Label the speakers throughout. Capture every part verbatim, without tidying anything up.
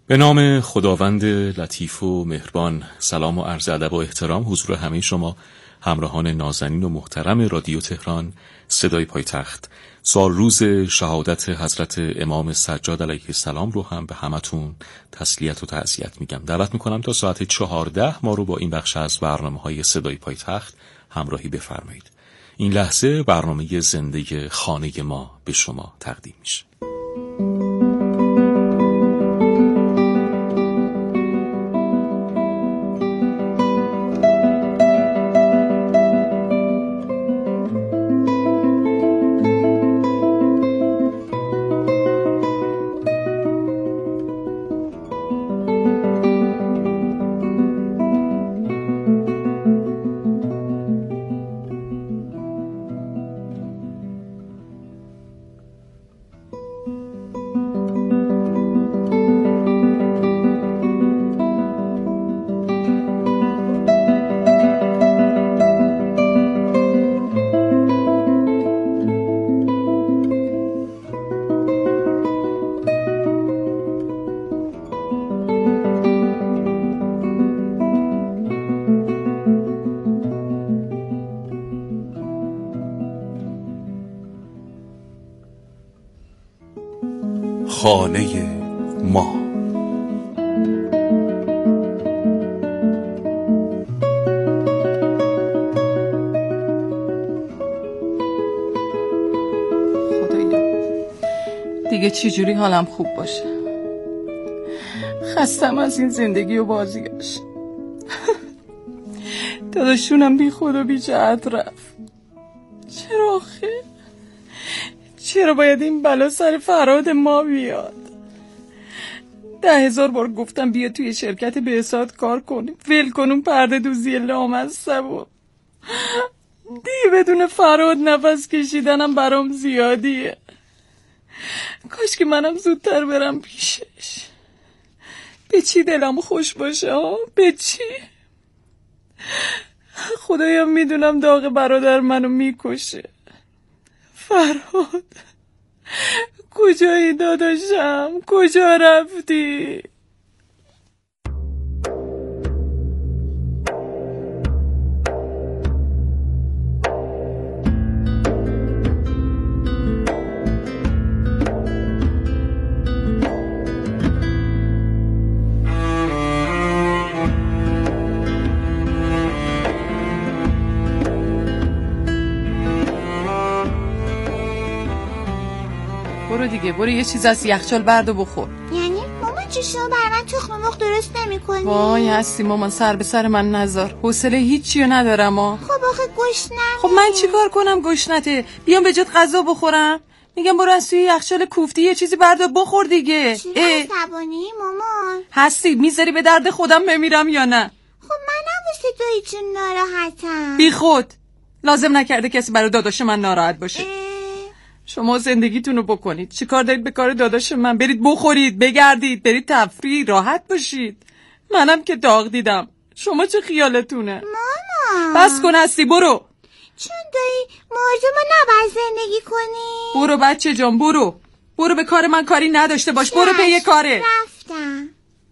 Speaker 1: به نام خداوند لطیف و مهربان. سلام و عرض ادب و احترام حضور همه شما همراهان نازنین و محترم رادیو تهران صدای پایتخت. سال روز شهادت حضرت امام سجاد علیه السلام رو هم به همتون تسلیت و تعزیت میگم. دعوت میکنم تا ساعت چهارده ما رو با این بخش از برنامه‌های صدای پایتخت همراهی بفرمایید. این لحظه برنامه زنده خانه ما به شما تقدیم میشه. خانه ما.
Speaker 2: خدایا دیگه چی جوری حالم خوب باشه؟ خستم از این زندگی و بازیاش. داداشونم بی خود و بی جهت رفت. چرا آخه؟ چرا باید این بلا سر فرهاد ما بیاد؟ ده هزار بار گفتم بیا توی شرکت بهزاد کار کنیم، ول کنیم پرده دوزی لامصبو. دیگه بدون فرهاد نفس کشیدنم برام زیادیه. کاش که منم زودتر برم پیشش. به چی دلم خوش باشه ها؟ به چی؟ خدایا میدونم داغ برادر منو میکشه. فرهاد کجایی داداشم؟ کجا رفتی؟ برو دیگه، برو یه چیز از یخچال برد و بخور.
Speaker 3: یعنی مامان چی شما برای من تخم مرغ درست نمی‌کنی؟
Speaker 2: وای هستی مامان، سر به سر من نذار. حوصله هیچی رو ندارم ها.
Speaker 3: خب آخه گشنمه.
Speaker 2: خب من چیکار کنم گشنته؟ بیام به جات غذا بخورم؟ میگم برو از توی یخچال کوفتی یه چیزی برد و بخور دیگه.
Speaker 3: چرا عصبانی مامان؟
Speaker 2: هستی میذاری به درد خودم بمیرم یا نه؟
Speaker 3: خب منم واسه تو هیچون ناراحتم.
Speaker 2: بی خود لازم نکرده کسی برای داداش من ناراحت باشه.
Speaker 3: اه...
Speaker 2: شما زندگیتونو بکنید. چی کار دارید به کار داداش من؟ برید بخورید، بگردید، برید تفریح، راحت باشید. منم که داغ دیدم. شما چه خیالتونه؟
Speaker 3: مامان
Speaker 2: بس کن هستی، برو.
Speaker 3: چون دایی موضوع ما نباید زندگی کنی.
Speaker 2: برو بچه جان، برو. برو به کار من کاری نداشته باش. برو پی کاره.
Speaker 3: رفتم.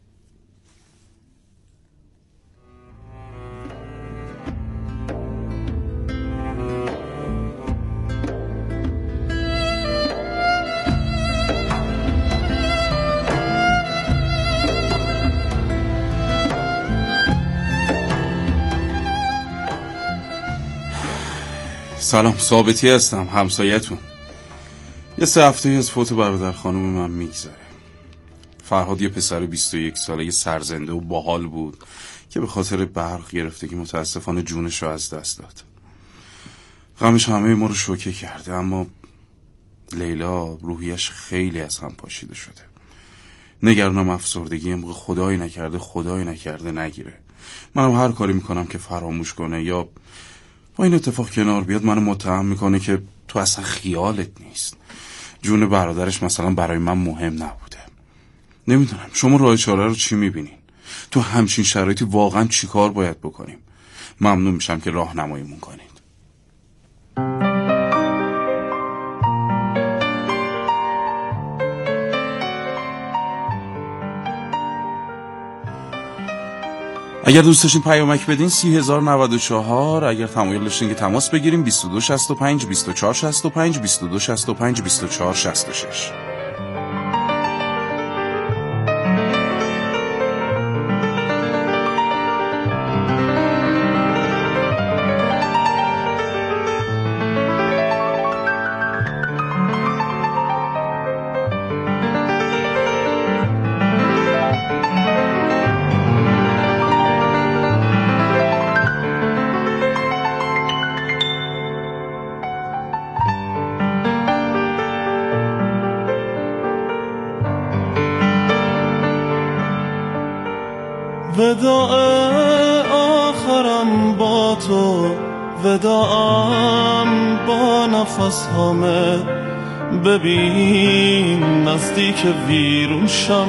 Speaker 4: سلام، ثابتی هستم، همسایتون. یه سه هفته از فوت برادر خانم من میگذره. فرهاد یه پسر بیست و یک ساله سرزنده و باحال بود که به خاطر برق گرفته که متاسفانه جونش رو از دست داد. غمش همه ما رو شوکه کرده، اما لیلا روحیش خیلی از هم پاشیده شده. نگرانم افسردگی موقع خدایی نکرده خدایی نکرده نگیره. منم هر کاری میکنم که فراموش کنه یا با این اتفاق کنار بیاد منو متهم میکنه که تو اصلا خیالت نیست. جون برادرش مثلا برای من مهم نبوده. نمیدونم شما راه چاره رو چی میبینین؟ تو همچین شرایطی واقعا چی کار باید بکنیم؟ ممنون میشم که راهنماییمون کنید. اگر دوست داشتین پیامک بدین سی هزار و نود و چهار، اگر تمایل داشتین که تماس بگیریم بیست و دو شصت و پنج بیست و چهار شصت و پنج بیست و دو شصت و پنج بیست و چهار شصت و شش.
Speaker 5: وداع آخرم با تو، وداعم با نفس همه. ببین نزدیک ویرون شم،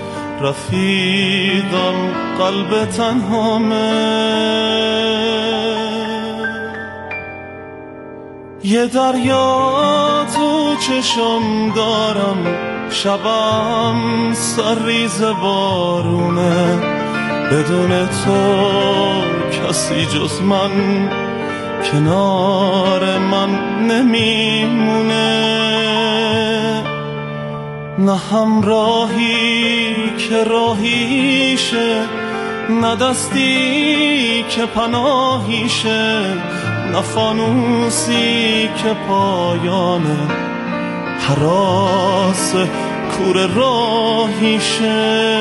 Speaker 5: رفیقم قلب تنهامه. یه دریا تو چشم دارم، شبم سرریز بارونه. بدون تو کسی جز من کنار من نمیمونه. نه همراهی که راهیشه، نه دستی که پناهیشه، نه فانوسی که پایانه حراس کور راهیشه.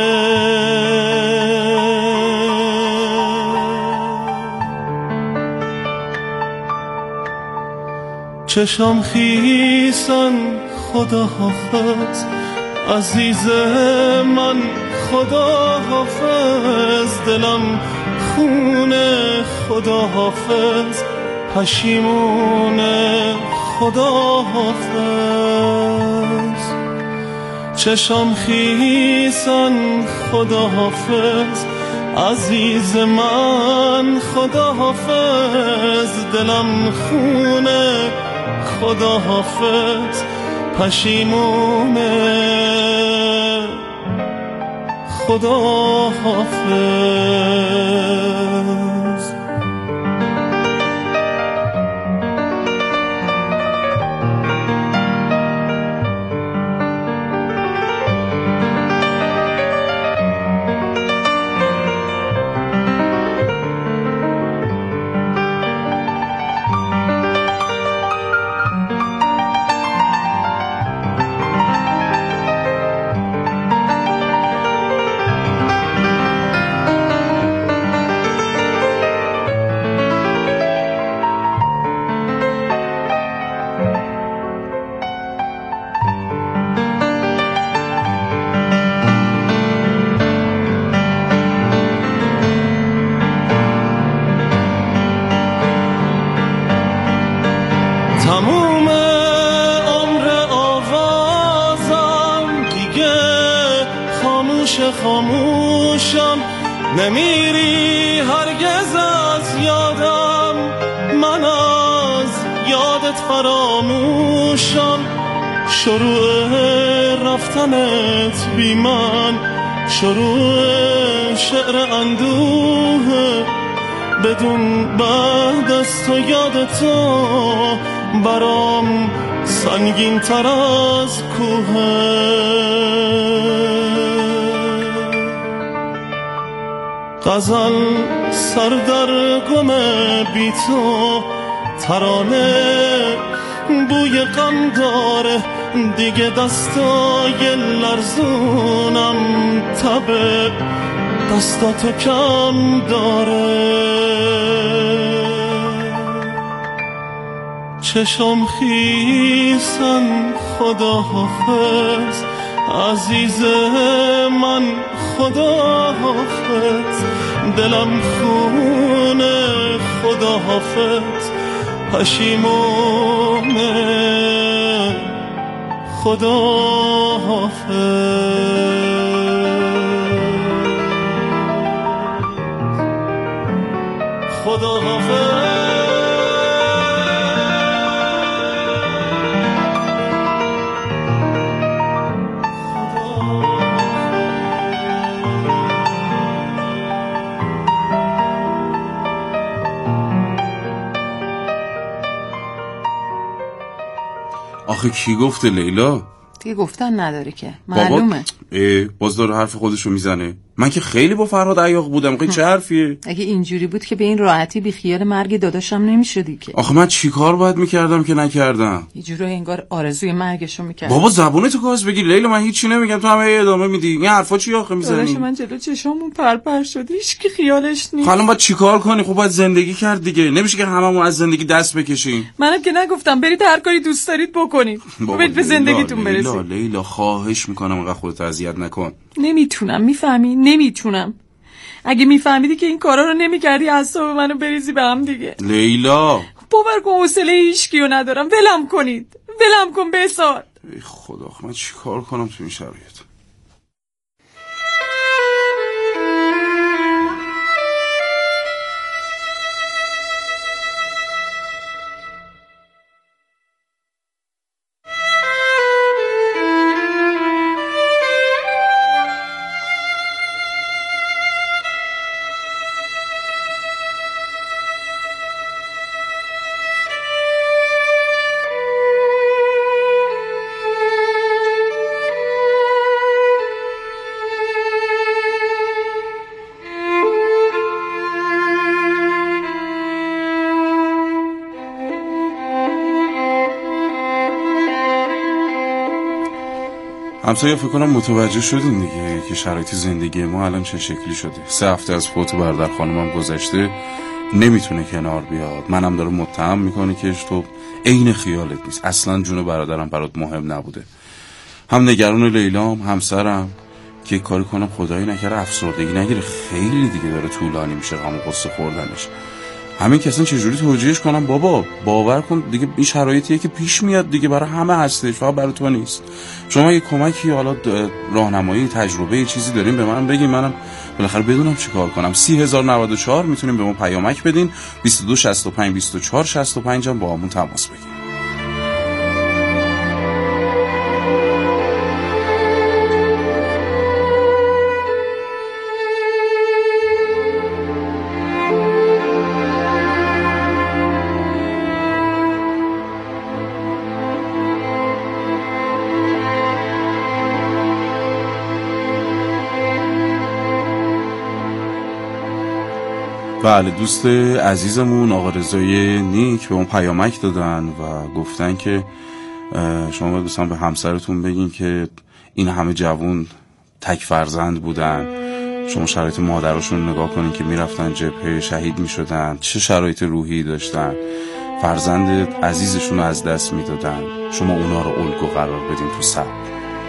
Speaker 5: چشم خیسن خدا حافظ، عزیز من خدا حافظ. دلم خونه خدا حافظ، پشیمونه خدا حافظ. چشم خیسن خدا حافظ، عزیز من خدا حافظ. دلم خونه خدا حافظ، پشیمونه خدا حافظ. تموم عمر آوازم دیگه خاموش خاموشم. نمیری هرگز از یادم، من از یادت فراموشم. شروع رفتنت بی من، شروع شعر اندوه. بدون بعد از تو یاد تو برام سنگین تر از کوه. غزل سر در گم بی تو، ترانه بوی غم داره. دیگه دستای لرزونم تب دستاتو کم داره. چشم خیسن خدا حافظ، عزیز من خدا حافظ. دلم خونه خدا حافظ، پشیمونه خدا حافظ. خدا حافظ.
Speaker 4: آخه کی گفته لیلا؟
Speaker 2: دیگه گفتن نداره که معلومه.
Speaker 4: باز داره حرف خودشو میزنه. من که خیلی با فرهاد عیاق بودم. خیلی چه حرفیه؟
Speaker 2: اگه اینجوری بود که به این راحتی بی خیال مرگ داداشم نمیشدی که.
Speaker 4: آخه من چیکار باید میکردم که نکردم؟
Speaker 2: یه جورایی انگار آرزوی مرگشو میکردم.
Speaker 4: بابا زبونتو گاز بگیر لیلا، من هیچی نمیگم، تو همه ادامه میدی. این حرفا چی آخه میزنی؟
Speaker 2: داداش من جلو چشامون پرپر شد، هیچ کی خیالش نیست.
Speaker 4: حالا باید چیکار کنی؟ خب باید زندگی کرد دیگه. نمیشه که هممون از زندگی دست بکشیم.
Speaker 2: منم که نگفتم برید هر کاری دوست دارید بکنید، برید به زندگیتون برسید.
Speaker 4: لیلا لیلا خواهش میکنم انقدر خودت اذیت نکن.
Speaker 2: نمیتونم، میفهمی؟ نمیتونم. اگه میفهمیدی که این کارا رو نمیکردی اعصاب منو بریزی به هم دیگه.
Speaker 4: لیلا
Speaker 2: باور کن حوصله هیچکیو ندارم، ولم کنید، ولم کن بسار.
Speaker 4: ای خدا من چی کار کنم تو این شرایط؟ همسایه فکر کنم متوجه شدین دیگه که شرایط زندگی ما الان چه شکلی شده. سه هفته از فوت برادر خانمم گذشته، نمیتونه کنار بیاد. منم داره متهم میکنه که تو عین خیالت نیست، اصلا جون برادرم برات مهم نبوده. هم نگران لیلام، همسرم که کاری کنم خدایی نکره افسردگی نگیره. خیلی دیگه داره طولانی میشه غم و غصه خوردنش. همین که اصلا چجوری توجیهش کنم؟ بابا باور کن دیگه این شرایطیه که پیش میاد دیگه، برای همه هستش، فقط برای تو نیست. شما یه کمکی، حالا راهنمایی، تجربه، یه چیزی دارین به من بگین، منم بالاخره بدونم چیکار کنم. سی هزار و نود و چهار میتونین به ما پیامک بدین، بیست و دو شصت و پنج بیست و چهار شصت و پنج هم با همون تماس بگیرین. بله، دوست عزیزمون آقا رضای نیک به اون پیامک دادن و گفتن که شما باید بسان به همسرتون بگین که این همه جوون تک فرزند بودن. شما شرایط مادرشون نگاه کنین که میرفتن جبهه، شهید میشدن، چه شرایط روحی داشتن، فرزند عزیزشون رو از دست میدادن. شما اونا رو الگو قرار بدین تو صبر.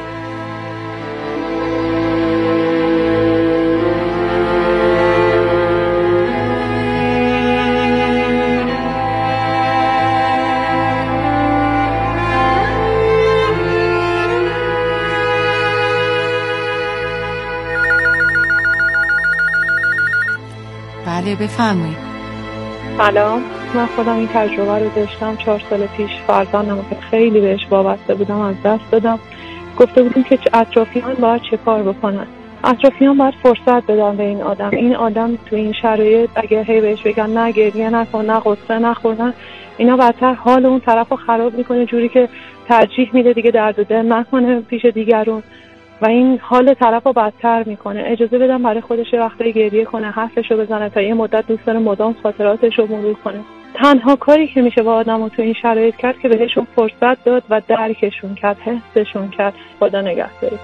Speaker 2: بله بفرمایید.
Speaker 6: سلام، من خودم این تجربه رو داشتم چهار سال پیش. فرزندم که خیلی بهش وابسته بودم از دست دادم. گفته بودیم که اطرافیان باید چه کار بکنن. اطرافیان باید فرصت بدن به این آدم. این آدم تو این شرایط اگه هی بهش بگن نه گریه نکن، نه قصه نخورن، اینا بدتر حال اون طرف رو خراب میکنه، جوری که ترجیح میده دیگه درد و دل نکنه پیش دیگرون و این حال طرف رو بدتر میکنه. اجازه بدم برای خودش یه وقتی گریه کنه، حرفش رو بزنه، تا یه مدت دوست داره مدام خاطراتش رو مرور کنه. تنها کاری که میشه با آدم رو تو این شرایط کرد که بهشون فرصت داد و درکشون کرد، حسشون کرد. خدا نگهدار.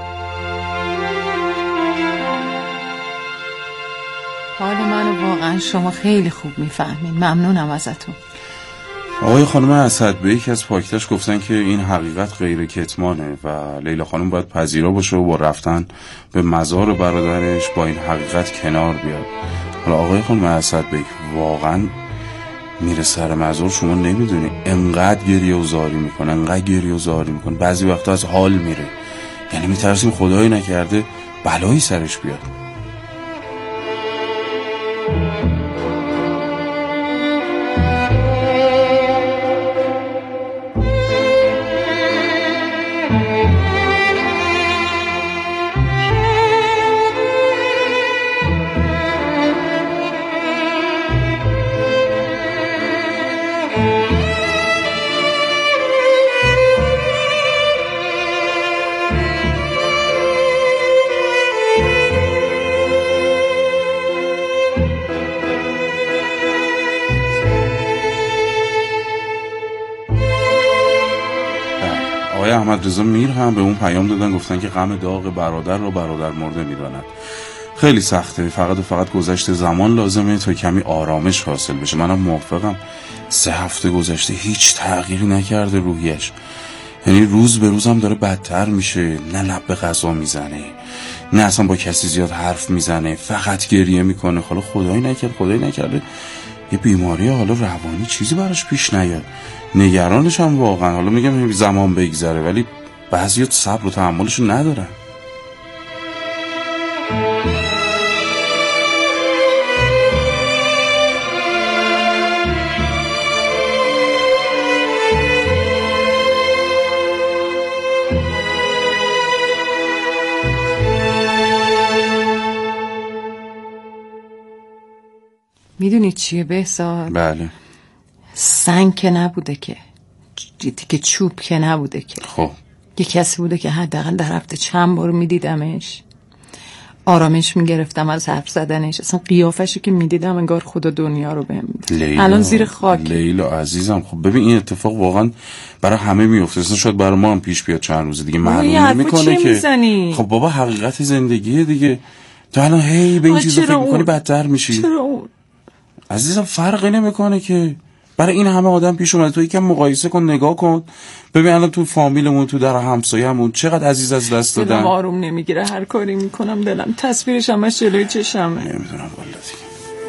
Speaker 2: حال منو واقعا شما خیلی خوب میفهمین. ممنونم ازتون.
Speaker 4: آقای خانم اسد به یکی از پاکتاش گفتن که این حقیقت غیر کتمانه و لیلا خانم باید پذیرا باشه و با رفتن به مزار برادرش با این حقیقت کنار بیاد. حالا آقای خانم اسد به واقعا میره سر مزار، شما نمیدونی انقدر گریه و زاری میکنه، انقدر گریه و زاری میکنه، بعضی وقتا از حال میره. یعنی میترسیم خدایی نکرده بلایی سرش بیاد. آقای احمد رضا میر هم به اون پیام دادن، گفتن که غم داغ برادر را برادر مرده میداند. خیلی سخته، فقط و فقط گذشته زمان لازمه تا کمی آرامش حاصل بشه. منم موافقم. سه هفته گذشته هیچ تغییری نکرده روحیش، یعنی روز به روزم داره بدتر میشه. نه لب به غذا میزنه، نه اصلا با کسی زیاد حرف میزنه، فقط گریه میکنه. حالا خدایی نکرد خدایی نکرده یه بیماری حالا روانی چیزی براش پیش نیاد. نگرانش هم واقعا. حالا میگم زمان بگذره، ولی بعضیات صبر و تحملش ندارن.
Speaker 2: میدونی چیه بهزاد؟
Speaker 4: بله.
Speaker 2: سنگ که نبوده که، که چوب که نبوده که.
Speaker 4: خب
Speaker 2: یه کسی بوده که حداقل در هفته چند بار میدیدمش، آرامش میگرفتم از حرف زدنش. اصلا قیافشو که میدیدم انگار خدا دنیا رو بهم میده. الان زیر خاک.
Speaker 4: لیلا عزیزم، خب ببین این اتفاق واقعا برای همه میفته، اصلا شاید برای ما هم پیش بیاد چند روز دیگه. معلوم نمیکنه که
Speaker 2: میزنی؟
Speaker 4: خب بابا حقیقت زندگیه دیگه. تو الان هی به این چیزا فکر میکنی بدتر میشی.
Speaker 2: چرا اون؟
Speaker 4: عزیزم فرقی نمیکنه که. برای این همه آدم پیش اومده، تو یکم مقایسه کن، نگاه کن، ببین الان تو فامیلمون، تو در همسایه‌مون چقدر عزیز از دست دادن.
Speaker 2: دلم آروم نمیگیره، هر کاری میکنم دلم تصویرش همش جلوی چشمه.
Speaker 4: نمیدونم والله دیگه.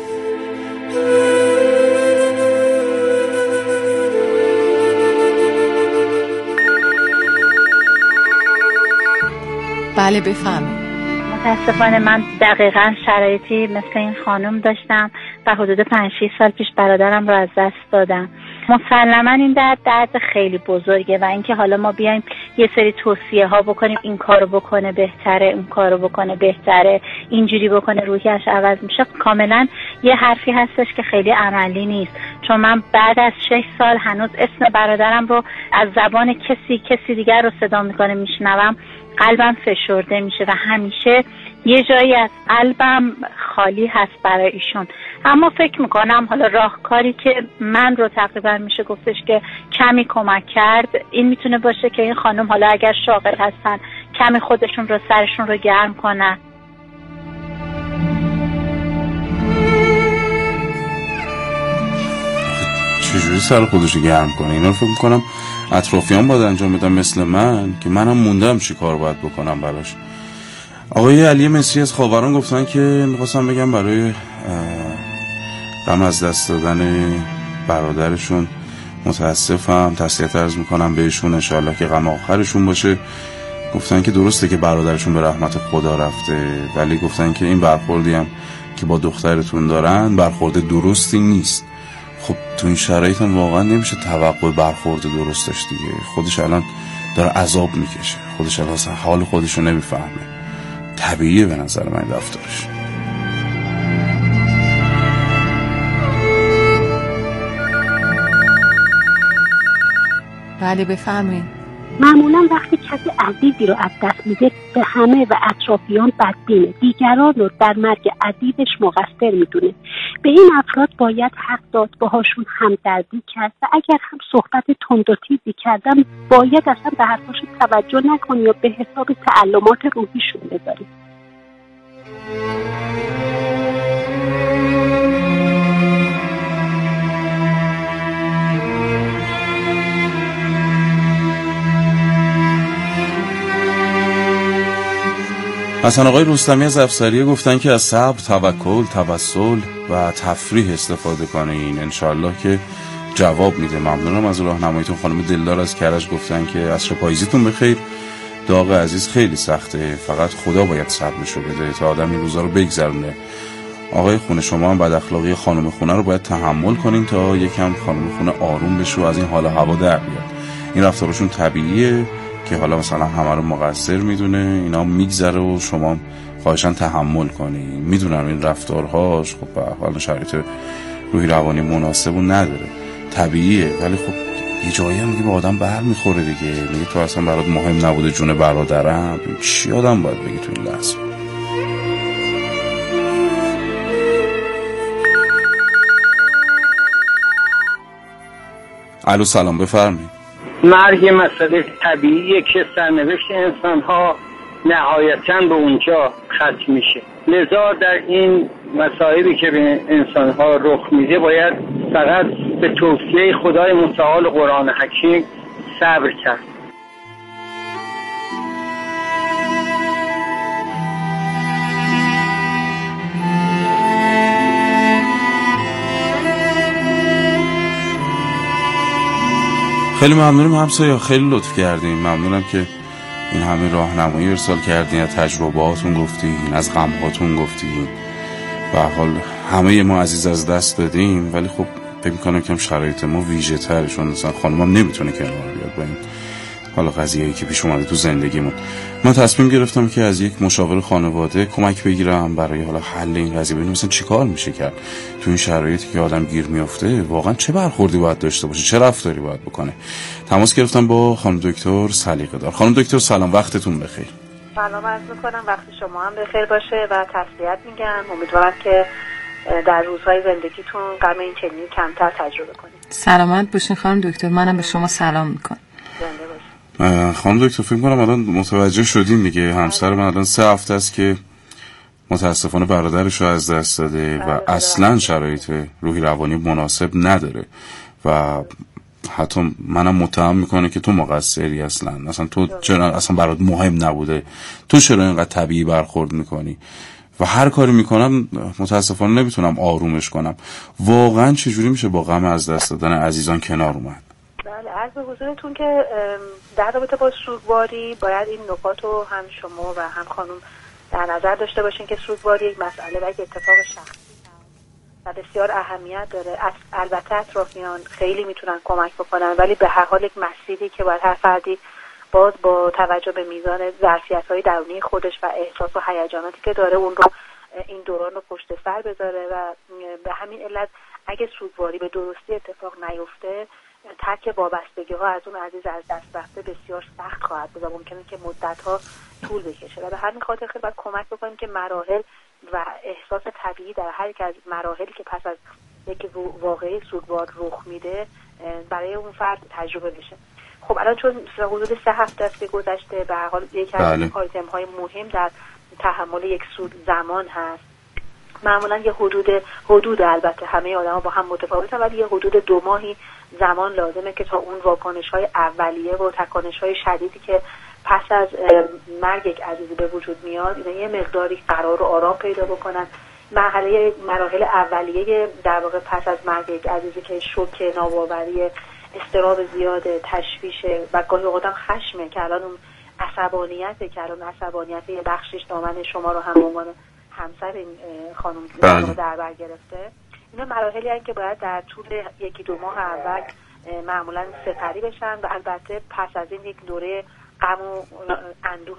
Speaker 2: بله بفهمید.
Speaker 3: متاسفانه من دقیقاً شرایطی مثل این خانم داشتم و حدود پنج شش سال پیش برادرم رو از دست دادم. مسلماً این درد درد خیلی بزرگه و اینکه حالا ما بیایم یه سری توصیه ها بکنیم، این کارو بکنه بهتره، اون کارو بکنه بهتره، اینجوری بکنه روحیش عوض میشه، کاملاً یه حرفی هستش که خیلی عملی نیست. چون من بعد از شش سال هنوز اسم برادرم رو از زبان کسی کسی دیگر رو صدا میکنه میشنوم، قلبم فشرده میشه و همیشه یه جایی از قلبم خالی هست برای ایشون. اما فکر میکنم حالا راهکاری که من رو تقریبا میشه گفتش که کمی کمک کرد این میتونه باشه که این خانم حالا اگر شاغل هستن کمی خودشون رو سرشون رو گرم کنن.
Speaker 4: چجوری سر خودشو گرم کنه؟ اینا رو فکر میکنم اطرافیان باید انجام بدم مثل من، که منم موندم چی کار باید بکنم براش. آقای علی مصری از خاوران گفتن که میخواستم بگم برای غم از دست دادن برادرشون متاسفم، تسلیت عرض میکنم بهشون، انشاءالله که غم آخرشون باشه. گفتن که درسته که برادرشون به رحمت خدا رفته، ولی گفتن که این برخوردی هم که با دخترتون دارن برخورد درستی نیست. خب تو این شرایط هم واقعا نمیشه توقع برخورد درست داشت دیگه. خودش الان داره عذاب میکشه، خودش الان حال خودشو نمیفهمه. طبیعیه به نظر من رفتارش.
Speaker 2: بله بفرمایید.
Speaker 7: معمولا وقتی کسی عزیزی رو از دست میده به همه و اطرافیان بدبینه، دیگران رو در مرگ عزیزش مقصر میدونه. به این افراد باید حق داد، باهاشون همدردی کرد و اگر هم صحبت تند و تیزی کردن باید اصلا به حرفاشون توجه نکنی یا به حساب تعلمات روحیشون بذاری.
Speaker 4: حسن آقای رستمی از افسریه گفتن که از صبر، توکل، توسل و تفریح استفاده کنین، انشالله که جواب میده. ممنونم از راهنماییتون. خانم دلدار از کرج گفتن که عصر پاییزیتون بخیر. داغ عزیز خیلی سخته، فقط خدا باید صبرشو بده تا آدم این روزا رو بگذرونه. آقای خونه شما هم بد اخلاقی خانم خونه رو باید تحمل کنین تا یکم خانم خونه آروم بشه و از این حال هوا در بیاد. این رفتارشون طبیعیه که حالا مثلا همه رو مقصر میدونه، اینا میگذره و شما خواهشاً تحمل کنی. میدونم این رفتارهاش خب به حال شرایط روحی روانی مناسب و نداره، طبیعیه، ولی خب یه جایی هم دیگه به آدم بر میخوره دیگه. میگه تو اصلا برات مهم نبوده جون برادرم، چی آدم باید بگی تو این لحظه؟ الو سلام بفرمایید.
Speaker 8: مرگ مسئله طبیعیه که سرنوشت انسان‌ها نهایتاً به اونجا ختم میشه. لذا در این مصائبی که به انسان‌ها رخ میده باید فقط به توصیه خدای متعال قرآن حکیم صبر کرد.
Speaker 4: خیلی ممنونم همسایه، خیلی لطف کردین. ممنونم که این همه راهنمایی ارسال کردین، از تجربهاتون گفتین، از غمهاتون گفتین. به هر حال همه ما عزیز از دست دادیم، ولی خب فکر می‌کنم که شرایط ما ویژه تره، چون مثلا خانمم نمیتونه کنار بیاد با این حالا قضیه‌ای که پیش اومده تو زندگیمون. من تصمیم گرفتم که از یک مشاور خانواده کمک بگیرم برای حالا حل این قضیه. ببینم مثلا چیکار میشه کرد تو این شرایطی که آدم گیر میافته، واقعا چه برخوردی باید داشته باشه، چه رفتاری باید بکنه. تماس گرفتم با خانم دکتر سلیقه دار. خانم دکتر سلام، وقتتون بخیر.
Speaker 9: سلام عرض می‌کنم، وقت شما هم بخیر باشه و تسلیت میگم. امیدوارم که در روزهای زندگیتون غم این چنینی کمتر تجربه کنید.
Speaker 2: سلامت باشین خانم دکتر، منم به شما سلام میکنم.
Speaker 9: زنده باشید.
Speaker 4: خانم دکتر فکر کنم الان متوجه شدین دیگه، همسر من الان سه هفته است که متاسفانه برادرش رو از دست داده و اصلا شرایط روحی روانی مناسب نداره و حتی منم متهم میکنه که تو مقصری، اصلا اصلا تو چرا اصلا برات مهم نبوده، تو چرا اینقدر طبیعی برخورد میکنی و هر کاری میکنم متاسفانه نمیتونم آرومش کنم. واقعا چجوری میشه با غم از دست دادن عزیزان کنار اومد؟
Speaker 9: بله، عرض به حضورتون که در رابطه با سوگواری باید این نکات رو هم شما و هم خانم در نظر داشته باشین که سوگواری یک مسئله و یک اتفاق شخصی و بسیار اهمیت داره. البته اطرافیان خیلی میتونن کمک بکنن، ولی به هر حال یک مسیری که باید هر فردی باز با توجه به میزان ظرفیت‌های درونی خودش و احساس و هیجاناتی که داره اون رو این دوران رو پشت سر بذاره و به همین علت اگه سوگواری به درستی اتفاق نیفته، ترک وابستگی ها از اون عزیز از دست رفته بسیار سخت خواهد بود و ممکنه که مدت ها طول بکشه و به همین خاطر خیلی باید کمک بکنیم که مراحل و احساس طبیعی در هر یک از مراحلی که پس از یک واقعی سوگوار رخ میده برای اون فرد تجربه بشه. خب الان چون حدود سه هفته است که گذشته، به هر حال یک از آیتم های مهم در تحمل یک سود زمان هست. معمولا یه حدود حدود البته همه آدما با هم متفاوتن، ولی یه حدود دو ماهی زمان لازمه که تا اون واکنش‌های اولیه و تکانش‌های شدیدی که پس از مرگ یک عزیزی به وجود میاد، اینا یه مقداری قرار و آرام پیدا بکنن. مرحله مراحل اولیه در واقع پس از مرگ یک عزیزی که شوک، ناباوری، اضطراب زیاد، تشویش و گاهی اوقات خشمه که الان اون عصبانیته که الان عصبانیت یه بخشش دامن شما رو هم به عنوان همسر این خانم در بر گرفته. اینا مراحلی هستند که باید در طول یکی دو ماه اول معمولا سپری بشن و البته پس از این یک دوره غم و اندوه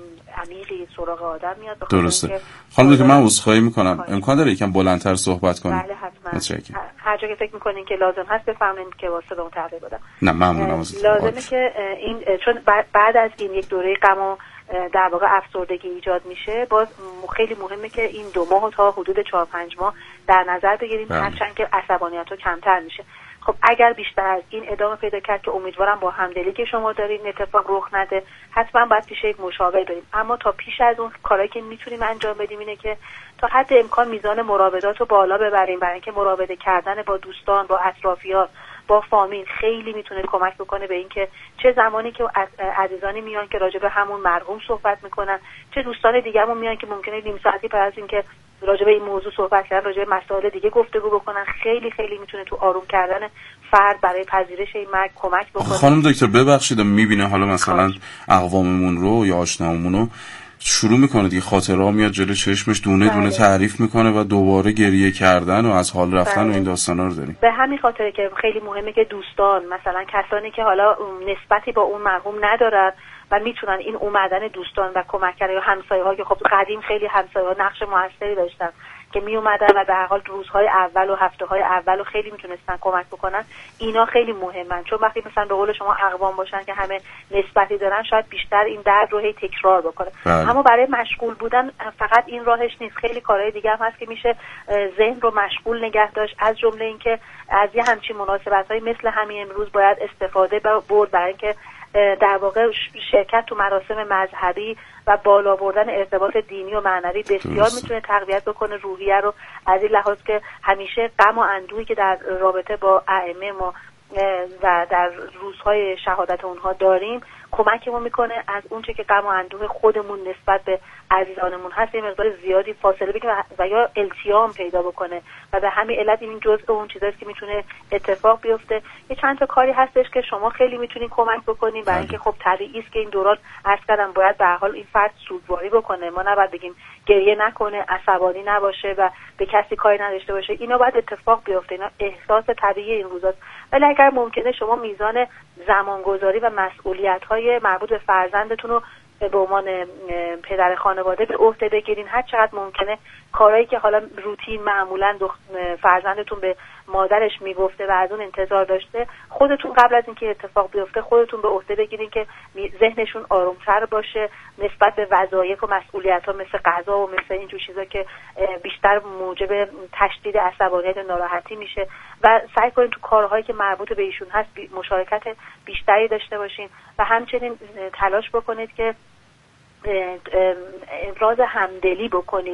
Speaker 9: عمیقی سراغ آدم میاد.
Speaker 4: درسته. خانم دکتر من عذرخواهی میکنم، امکان داره یکم بلندتر صحبت کنیم؟
Speaker 9: بله حتما. هر جا که فکر میکنین که لازم هست بفرمایید که واسه اون تعریف بدم.
Speaker 4: نه ممنونم.
Speaker 9: لازمه که این چون بعد از این یک دوره غم و در واقع افسردگی ایجاد میشه، باز خیلی مهمه که این دو ماه تا حدود چهار پنج ماه در نظر بگیریم، هرچند که عصبانیت ها کمتر میشه. خب اگر بیشتر از این ادامه پیدا کرد که امیدوارم با همدلی که شما دارین اتفاق رخ نده، حتما باید پیش یک مشاور بریم. اما تا پیش از اون کارهایی که میتونیم انجام بدیم اینه که تا حد امکان میزان مراودات رو بالا ببریم، برای اینکه مراوده کردن با دوستان، با اطرافیان، با فامیل خیلی میتونه کمک بکنه به اینکه چه زمانی که عزیزانی میان که راجع به همون مرحوم صحبت میکنن، چه دوستان دیگه‌مون میان که ممکنه نیم ساعتی بعد از اینکه راجع به این موضوع صحبت کردن راجع به مسائل دیگه گفتگو بکنن، خیلی خیلی میتونه تو آروم کردن فرد برای پذیرش این مرگ کمک بکنه.
Speaker 4: خانم دکتر ببخشید، میبینه حالا مثلا اقواممون رو یا آشنامون رو شروع میکنه دیگه، خاطرها میاد جلوی چشمش، دونه بله. دونه تعریف میکنه و دوباره گریه کردن و از حال رفتن بله. و این داستانا رو داریم.
Speaker 9: به همین خاطره که خیلی مهمه که دوستان، مثلا کسانی که حالا نسبتی با اون مرحوم ندارن و میتونن این اومدن دوستان و کمک کردن یا همسایه‌ها که خب قدیم خیلی همسایه‌ها نقش موثری داشتن که می اومدن و به هر حال روزهای اول و هفته‌های اول و خیلی میتونستن کمک بکنن، اینا خیلی مهمن. چون وقتی مثلا به قول شما اقوام باشن که همه نسبتی دارن، شاید بیشتر این درد رو هی تکرار بکنه. اما برای مشغول بودن فقط این راهش نیست، خیلی کارهای دیگه هم هست که میشه ذهن رو مشغول نگه داشت. از جمله اینکه از یه همچین مناسبت‌های مثل همین امروز باید استفاده برد برای اینکه در واقع شرکت تو مراسم مذهبی و بالا بردن ارتباط دینی و معنوی بسیار میتونه تقویت بکنه روحیه رو، از این لحاظ که همیشه غم و اندوهی که در رابطه با ائمه ما و در روزهای شهادت اونها داریم کمکمون میکنه از اونچه که غم و اندوه خودمون نسبت به عزیزانمون هست یه مقدار زیادی فاصله بگیره و یا التیام پیدا بکنه و به همین علت این جزء اون چیزاست که میتونه اتفاق بیفته. یه چند تا کاری هستش که شما خیلی میتونین کمک بکنین، برای اینکه خب طبیعی است که این دوران عرض کردم باید به هر حال این فرد سوگواری بکنه، ما نباید بگیم گریه نکنه، عصبانی نباشه و به کسی کاری نداشته باشه، اینا باید اتفاق بیفته، اینا احساس طبیعی این روزاست. ولی اگر ممکنه شما میزان زمانگذاری و مسئولیت‌های مربوط به فرزندتون رو به عنوان پدر خانواده به عهده بگیرین، هر چقدر ممکنه کارهایی که حالا روتین معمولا فرزندتون به مادرش میگفته و از اون انتظار داشته، خودتون قبل از اینکه اتفاق بیفته خودتون به عهده بگیرین که ذهنشون آرومتر باشه نسبت به وظایف و مسئولیت‌ها مثل غذا و مثل اینجور چیزا که بیشتر موجب تشدید عصبانیت و ناراحتی میشه و سعی کنین تو کارهایی که مربوط به ایشون هست مشارکت بیشتری داشته باشین و همچنین تلاش بکنید که ابراز همدلی بکنید.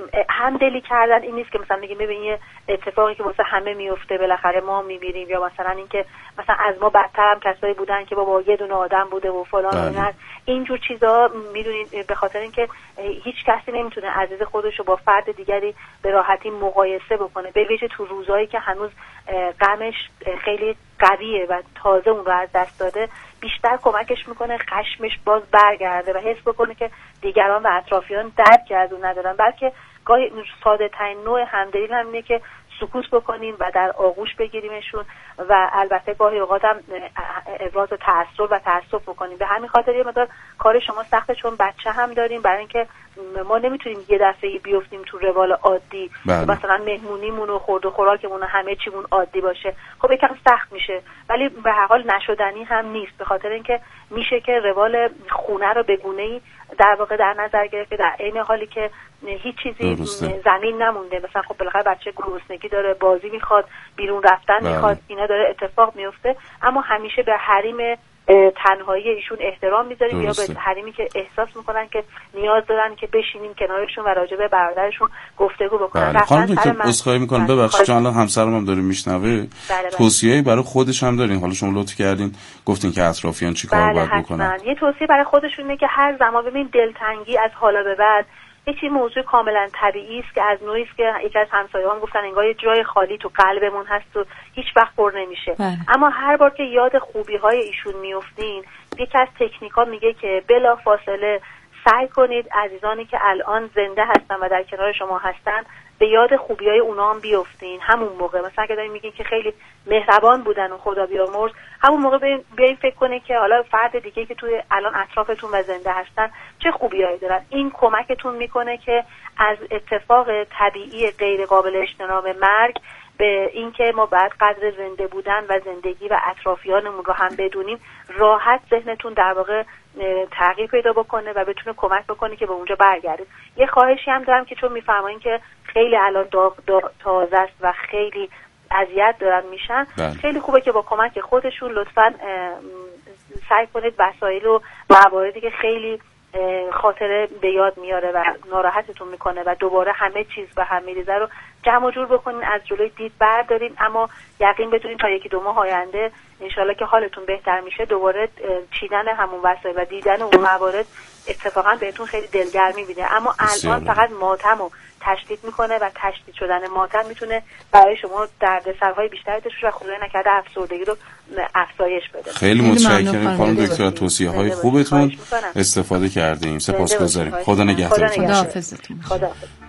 Speaker 9: همدلی کردن این نیست که مثلا میگیم ببین یه اتفاقی که واسه همه میفته بالاخره ما میمیریم، یا مثلا اینکه مثلا از ما بدتر هم کسایی بودن که بابا یه دونه آدم بوده و فلان و اینجور چیزا. میدونید به خاطر اینکه هیچ کسی نمیتونه عزیز خودش رو با فرد دیگری به راحتی مقایسه بکنه، به ویژه تو روزایی که هنوز غمش خیلی قویه و تازه اون رو از دست داده، بیشتر کمکش میکنه خشمش باز برگرده و حس بکنه که دیگران و اطرافیان درک از اون ندارن. بلکه گاهی ساده ترین نوع همدلی هم اینه که سکوت بکنیم و در آغوش بگیریمشون و البته گاهی اوقات هم ابراز تأثر و تأسف بکنیم. به همین خاطر یه مقدار کار شما سخته، چون بچه هم داریم، برای اینکه ما نمیتونیم یه دفعه بیفتیم تو روال عادی، مثلا مهمونیمون و خورد و خوراکمون و همه چیمون عادی باشه. خب یکم سخت میشه، ولی به هر حال نشدنی هم نیست، به خاطر اینکه میشه که روال خونه رو به گونه‌ای در واقع در نظر گرفت در عین حالی که هیچ چیزی درسته. زمین نمونده. مثلا خب بالاخره بچه گرسنگی داره، بازی میخواد، بیرون رفتن بله. میخواد، اینا داره اتفاق میفته، اما همیشه به حریم تنهایی ایشون احترام میذاریم یا به حریمی که احساس میکنن که نیاز دارن که بشینیم کنارشون و راجع به برادرشون گفتگو بکنن.
Speaker 4: بله. خانم دکتر عذرخواهی میکنم ببخشید چون الان همسرم هم داره میشنوه، توصیه‌ای برای خودش هم دارین؟ حالا شما لطف کردین گفتین که اطرافیان چیکار باید بکنن.
Speaker 9: یه توصیه برای خودشون اینه که هر زمان ببین دلتنگی از حالا به بعد یه چیز موضوع کاملا طبیعی است که از نوعی است که یکی از همسایه‌هام گفتن انگار یه جای خالی تو قلبمون هست و هیچ وقت پر نمیشه. بله. اما هر بار که یاد خوبی‌های ایشون میافتین، یکی از تکنیک‌ها میگه که بلا فاصله سعی کنید عزیزانی که الان زنده هستن و در کنار شما هستن به یاد خوبی‌های اونا هم بیافتین همون موقع. مثلا اگه دارین میگین که خیلی مهربان بودن و خدا بیامرز، همون موقع بیاین فکر کنید که حالا فرد دیگه که توی الان اطرافتون و زنده هستن چه خوبیایی دارن. این کمکتون میکنه که از اتفاق طبیعی غیر قابل اجتناب مرگ به اینکه ما بعد قدر زنده بودن و زندگی و اطرافیانمون رو هم بدونیم، راحت ذهنتون در واقع تغییر پیدا بکنه و بتونه کمک بکنه که به اونجا برگردید. یه خواهشی هم دارم که چون میفرمایین که خیلی الان داغ تازه است و خیلی اذیت دارن میشن، بله. خیلی خوبه که با کمک خودشون لطفاً سعی کنید وسایل و مواردی که خیلی خاطره به یاد میاره و ناراحتتون میکنه و دوباره همه چیز به هم میریزه رو جمع جور بکنین، از جلوی دید بردارین، اما یقین بدونین تا یکی دو ماه آینده انشالله که حالتون بهتر میشه دوباره چیدن همون وسایل و دیدن اون موارد اتفاقا بهتون خیلی دلگرمی میده. اما الان فقط ماتم و تشدید میکنه و تشدید شدن ماتم میتونه برای شما دردسرهای بیشتری داشته و خدای نکرده افسردگی رو افزایش بده.
Speaker 4: خیلی متشکرم خانم دکتر، توصیه های خوبتون استفاده کردیم، سپاسگزاریم. خدا نگهدارتون.
Speaker 9: خدا